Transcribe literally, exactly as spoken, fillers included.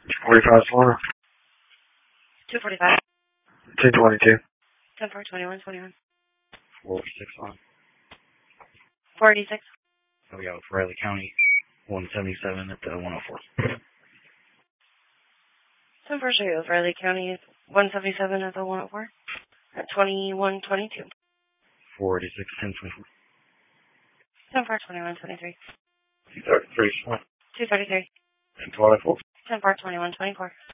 forty-five four. two forty-five. two twenty-two. ten four twenty-one twenty-one. four six one. four eighty-six. We got Riley County, one seventy-seven at the one oh four. ten four two, Riley County, one seventy-seven at the one oh four. At twenty-one twenty-two. four eighty-six, ten twenty-four. ten four twenty-one twenty-three. two thirty-three. two thirty-three. ten twenty-four. ten four twenty-one twenty-four.